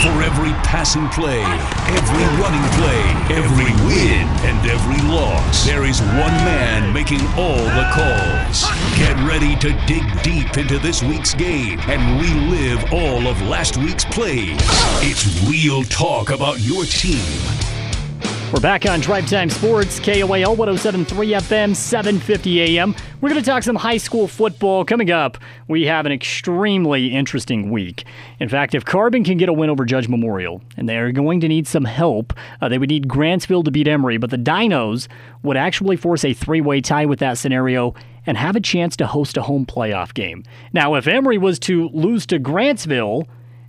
For every passing play, every running play, every win, and every loss, there is one man making all the calls. Get ready to dig deep into this week's game and relive all of last week's plays. It's real talk about your team. We're back on Drive Time Sports, KOAL 107.3 FM, 750 AM. We're going to talk some high school football. Coming up, we have an extremely interesting week. In fact, if Carbon can get a win over Judge Memorial, and they're going to need some help, they would need Grantsville to beat Emory, but the Dinos would actually force a three-way tie with that scenario and have a chance to host a home playoff game. Now, if Emory was to lose to Grantsville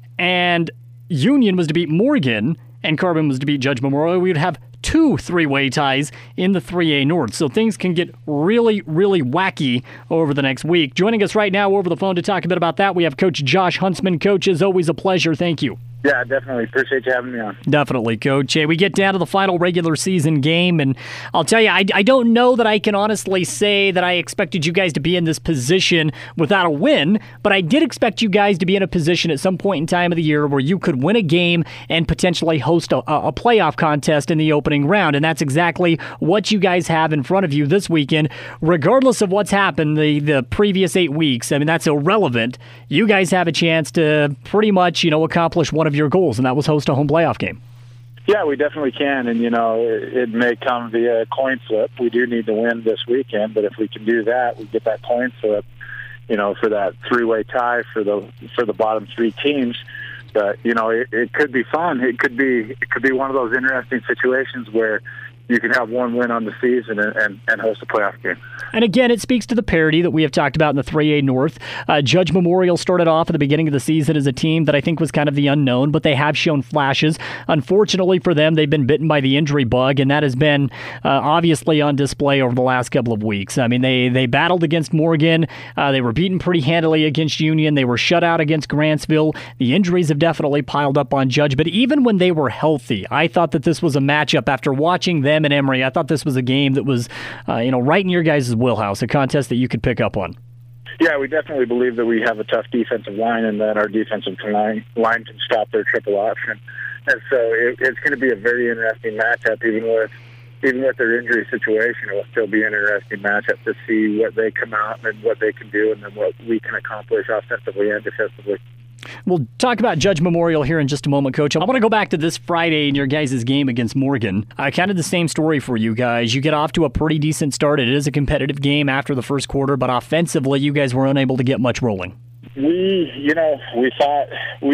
and Union was to beat Morgan and Carbon was to beat Judge Memorial, we would have two three-way ties in the 3A North. So things can get really, really wacky over the next week. Joining us right now over the phone to talk a bit about that, we have Coach Josh Huntsman. Coach, as always, a pleasure. Thank you. Yeah, definitely. Appreciate you having me on. Definitely, Coach. Hey, we get down to the final regular season game, and I'll tell you, I don't know that I can honestly say that I expected you guys to be in this position without a win, but I did expect you guys to be in a position at some point in time of the year where you could win a game and potentially host a playoff contest in the opening round, and that's exactly what you guys have in front of you this weekend. Regardless of what's happened the previous 8 weeks, I mean, that's irrelevant. You guys have a chance to pretty much, accomplish one of your goals, and that was host a home playoff game. Yeah, we definitely can, and it may come via coin flip. We do need to win this weekend, but if we can do that, we get that coin flip, for that three-way tie for the bottom three teams. But it could be fun. It could be one of those interesting situations where you can have one win on the season and host a playoff game. And again, it speaks to the parity that we have talked about in the 3A North. Judge Memorial started off at the beginning of the season as a team that I think was kind of the unknown, but they have shown flashes. Unfortunately for them, they've been bitten by the injury bug, and that has been obviously on display over the last couple of weeks. I mean, they battled against Morgan. They were beaten pretty handily against Union. They were shut out against Grantsville. The injuries have definitely piled up on Judge, but even when they were healthy, I thought that this was a matchup after watching them and Emory. I thought this was a game that was, right in your guys' wheelhouse, a contest that you could pick up on. Yeah, we definitely believe that we have a tough defensive line and that our defensive line can stop their triple option. And so it's going to be a very interesting matchup, even with their injury situation. It will still be an interesting matchup to see what they come out and what they can do and then what we can accomplish offensively and defensively. We'll talk about Judge Memorial here in just a moment, Coach. I want to go back to this Friday in your guys' game against Morgan. Kind of the same story for you guys. You get off to a pretty decent start. It is a competitive game after the first quarter, but offensively, you guys were unable to get much rolling. We thought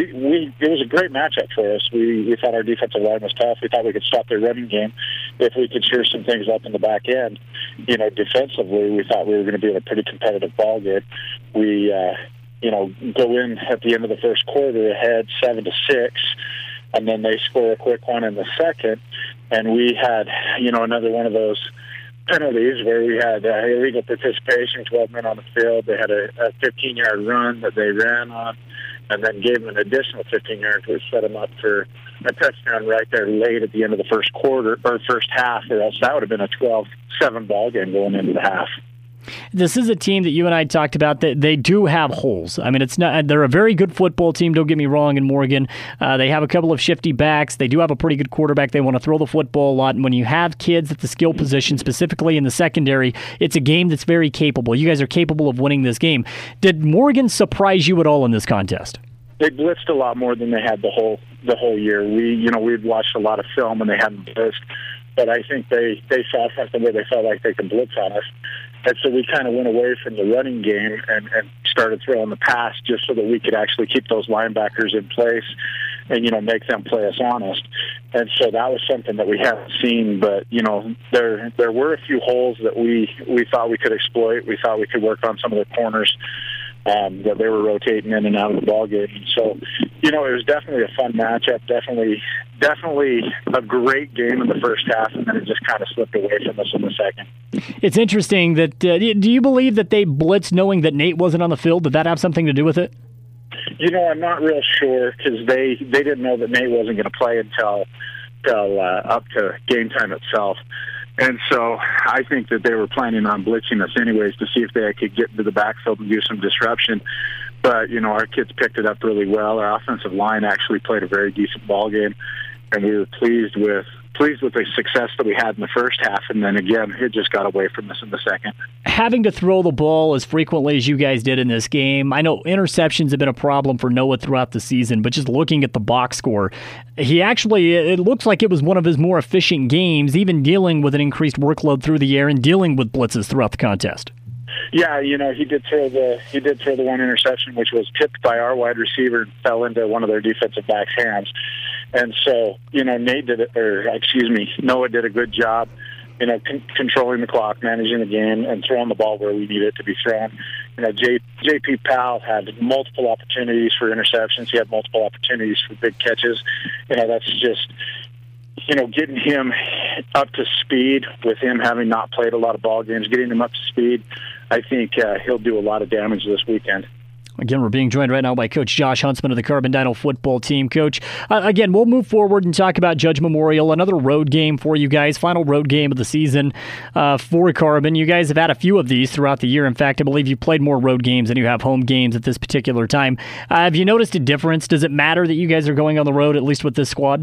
it was a great matchup for us. We thought our defensive line was tough. We thought we could stop their running game if we could shore some things up in the back end. Defensively, we thought we were going to be in a pretty competitive ball game. We go in at the end of the first quarter ahead 7-6, and then they score a quick one in the second, and we had, another one of those penalties where we had illegal participation, 12 men on the field. They had a 15-yard run that they ran on, and then gave them an additional 15 yards, which set them up for a touchdown right there late at the end of the first quarter, or first half, or else that would have been a 12-7 ball game going into the half. This is a team that you and I talked about that they do have holes. I mean, they're a very good football team, don't get me wrong, in Morgan. They have a couple of shifty backs. They do have a pretty good quarterback. They want to throw the football a lot. And when you have kids at the skill position, specifically in the secondary, it's a game that's very capable. You guys are capable of winning this game. Did Morgan surprise you at all in this contest? They blitzed a lot more than they had the whole year. We'd watched a lot of film and they hadn't blitzed, but I think they saw something where they felt like they could blitz on us. And so we kind of went away from the running game and started throwing the pass just so that we could actually keep those linebackers in place and, make them play us honest. And so that was something that we haven't seen. But, there were a few holes that we thought we could exploit. We thought we could work on some of the corners that they were rotating in and out of the ballgame. And so, it was definitely a fun matchup, definitely a great game in the first half, and then it just kind of slipped away from us in the second. It's interesting that, do you believe that they blitzed knowing that Nate wasn't on the field? Did that have something to do with it? I'm not real sure because they didn't know that Nate wasn't going to play until up to game time itself. And so I think that they were planning on blitzing us anyways to see if they could get into the backfield and do some disruption. But, our kids picked it up really well. Our offensive line actually played a very decent ball game, and we were pleased with the success that we had in the first half, and then again, it just got away from us in the second. Having to throw the ball as frequently as you guys did in this game, I know interceptions have been a problem for Noah throughout the season, but just looking at the box score, it looks like it was one of his more efficient games, even dealing with an increased workload through the air and dealing with blitzes throughout the contest. Yeah, he did throw the one interception, which was tipped by our wide receiver and fell into one of their defensive backs' hands. And so, Noah did a good job, controlling the clock, managing the game, and throwing the ball where we need it to be thrown. J.P. Powell had multiple opportunities for interceptions. He had multiple opportunities for big catches. That's just, getting him up to speed with him having not played a lot of ball games, getting him up to speed. I think he'll do a lot of damage this weekend. Again, we're being joined right now by Coach Josh Huntsman of the Carbondino football team. Coach, again, we'll move forward and talk about Judge Memorial, another road game for you guys, final road game of the season for Carbon. You guys have had a few of these throughout the year. In fact, I believe you played more road games than you have home games at this particular time. Have you noticed a difference? Does it matter that you guys are going on the road, at least with this squad?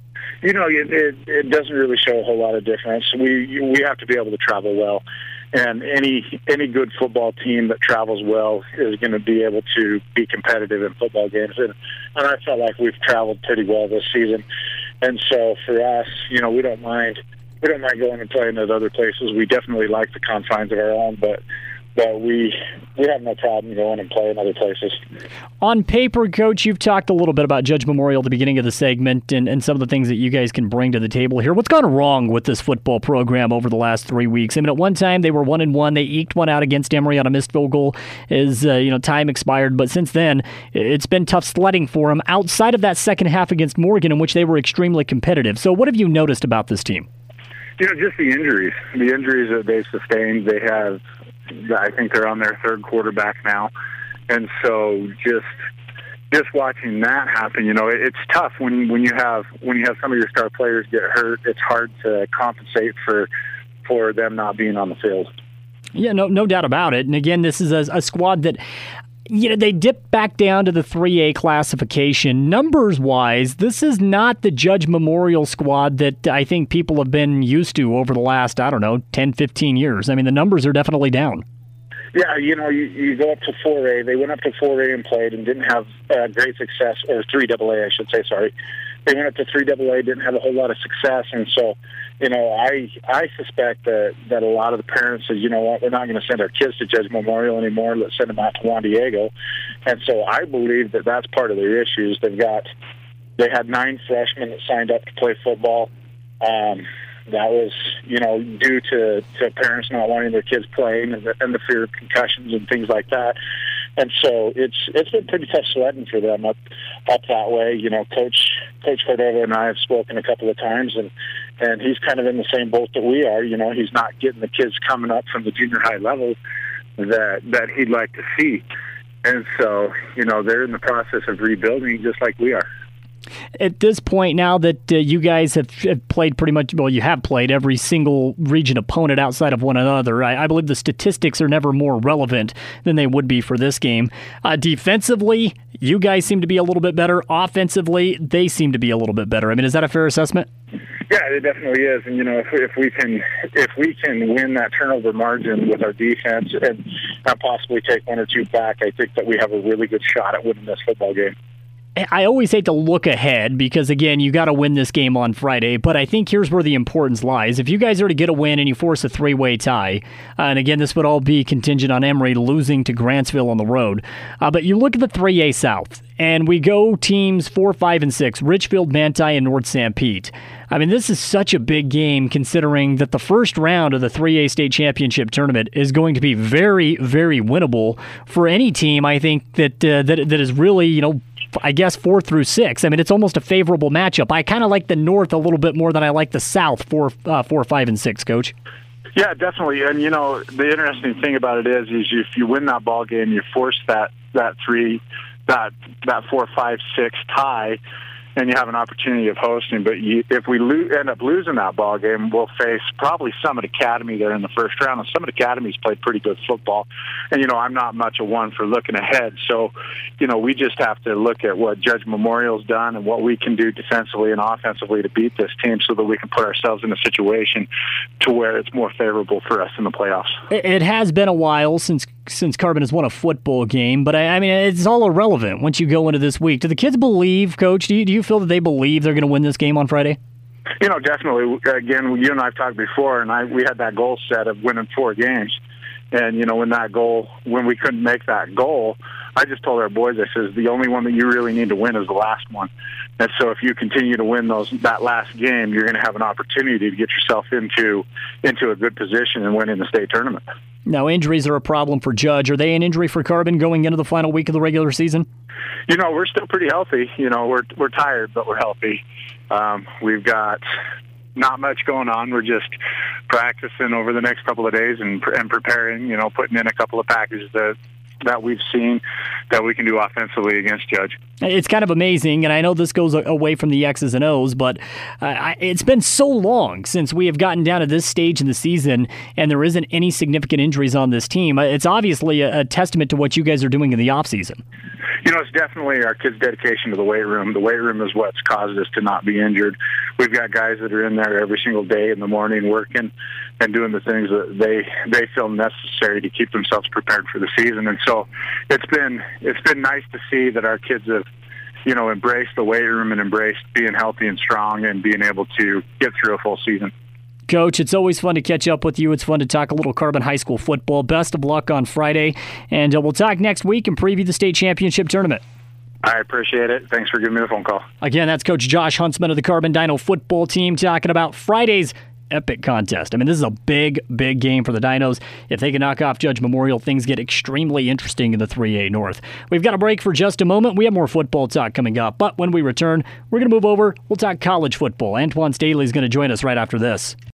It doesn't really show a whole lot of difference. We have to be able to travel well. And any good football team that travels well is going to be able to be competitive in football games. And I felt like we've traveled pretty well this season. And so for us, we don't mind going and playing at other places. We definitely like the confines of our own, but we have no problem going and playing other places. On paper, Coach, you've talked a little bit about Judge Memorial at the beginning of the segment and some of the things that you guys can bring to the table here. What's gone wrong with this football program over the last 3 weeks? I mean, at one time they were 1-1. They eked one out against Emory on a missed field goal as time expired. But since then, it's been tough sledding for them outside of that second half against Morgan, in which they were extremely competitive. So what have you noticed about this team? Just the injuries. The injuries that they've sustained. They have, I think they're on their third quarterback now. And so just watching that happen, it's tough when you have some of your star players get hurt. It's hard to compensate for them not being on the field. Yeah, no doubt about it. And again, this is a squad that they dipped back down to the 3A classification. Numbers-wise, this is not the Judge Memorial squad that I think people have been used to over the last, 10, 15 years. I mean, the numbers are definitely down. Yeah, you go up to 4A. They went up to 4A and played and didn't have great success, or 3AA, I should say, sorry. They went up to 3AA, didn't have a whole lot of success, and so, I suspect that a lot of the parents said, we're not going to send our kids to Judge Memorial anymore. Let's send them out to Juan Diego. And so I believe that that's part of their issues. They had 9 freshmen that signed up to play football. That was, due to parents not wanting their kids playing and the fear of concussions and things like that. And so it's been pretty tough sledding for them up that way. Coach Cordova and I have spoken a couple of times, and he's kind of in the same boat that we are. He's not getting the kids coming up from the junior high level that he'd like to see. And so, they're in the process of rebuilding just like we are. At this point, now that you guys have played pretty much, you have played every single region opponent outside of one another, I believe the statistics are never more relevant than they would be for this game. Defensively, you guys seem to be a little bit better. Offensively, they seem to be a little bit better. I mean, is that a fair assessment? Yeah, it definitely is. And if we can win that turnover margin with our defense and possibly take 1 or 2 back, I think that we have a really good shot at winning this football game. I always hate to look ahead because, again, you got to win this game on Friday, but I think here's where the importance lies. If you guys are to get a win and you force a 3-way tie, and again, this would all be contingent on Emory losing to Grantsville on the road, but you look at the 3A South, and we go teams 4, 5, and 6, Richfield, Manti, and North St. Pete. I mean, this is such a big game considering that the first round of the 3A state championship tournament is going to be very, very winnable for any team, I think, that is really, I guess 4 through 6. I mean, it's almost a favorable matchup. I kind of like the North a little bit more than I like the South 4, 5, and 6, Coach. Yeah, definitely. And the interesting thing about it is if you win that ball game, you force that 4, 5, 6 tie. and you have an opportunity of hosting. But if we end up losing that ball game, we'll face probably Summit Academy there in the first round. And Summit Academy's played pretty good football. And, I'm not much of one for looking ahead. So, we just have to look at what Judge Memorial's done and what we can do defensively and offensively to beat this team so that we can put ourselves in a situation to where it's more favorable for us in the playoffs. It has been a while since Carbon has won a football game, but I mean, it's all irrelevant once you go into this week. Do the kids believe, Coach? Do you feel that they believe they're going to win this game on Friday? Definitely. Again, you and I have talked before, and we had that goal set of winning 4 games. And, when we couldn't make that goal, I just told our boys, I says, the only one that you really need to win is the last one. And so if you continue to win that last game, you're going to have an opportunity to get yourself into a good position and win in the state tournament. Now, injuries are a problem for Judge. Are they an injury for Carbon going into the final week of the regular season? We're still pretty healthy. We're tired, but we're healthy. We've got not much going on. We're just practicing over the next couple of days and preparing, putting in a couple of packages that we've seen that we can do offensively against Judge. It's kind of amazing, and I know this goes away from the X's and O's, but it's been so long since we have gotten down to this stage in the season, and there isn't any significant injuries on this team. It's obviously a testament to what you guys are doing in the offseason. It's definitely our kids' dedication to the weight room. The weight room is what's caused us to not be injured. We've got guys that are in there every single day in the morning working and doing the things that they feel necessary to keep themselves prepared for the season. And so it's been nice to see that our kids have embraced the weight room and embraced being healthy and strong and being able to get through a full season. Coach, it's always fun to catch up with you. It's fun to talk a little Carbon High School football. Best of luck on Friday, and we'll talk next week and preview the state championship tournament. I appreciate it. Thanks for giving me the phone call. Again, that's Coach Josh Huntsman of the Carbon Dino football team talking about Friday's epic contest. I mean, this is a big, big game for the Dinos. If they can knock off Judge Memorial, things get extremely interesting in the 3A North. We've got a break for just a moment. We have more football talk coming up, but when we return, we're going to move over. We'll talk college football. Antoine Staley is going to join us right after this.